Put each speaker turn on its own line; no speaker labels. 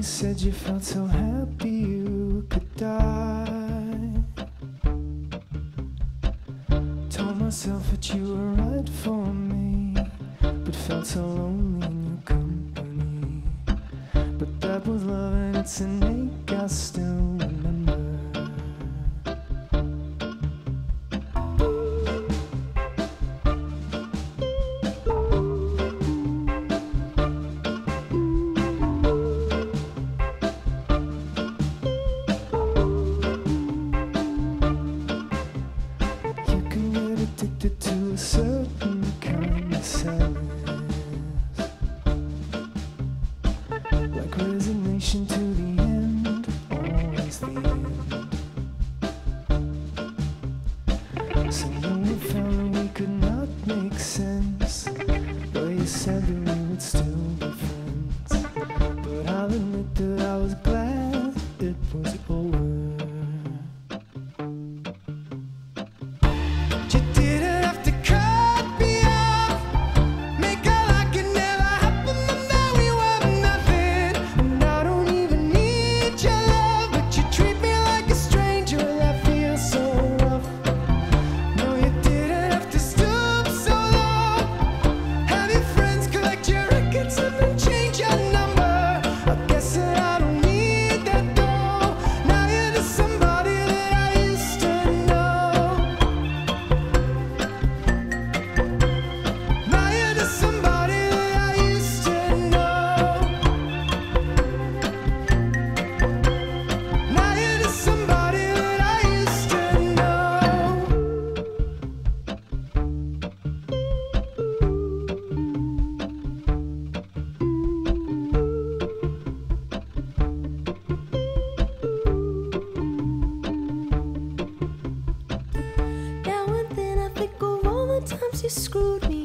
said you felt so happy you could die. Told myself that you were right for me, but felt so lonely in your company. But that was love and it's an ache I still remember. Addicted to a certain kind of sadness, like resignation to the end, always the end. So when we found that we could not make sense, well, you said that we would still be friends. But I'll admit that I was glad it was over.
Times you screwed me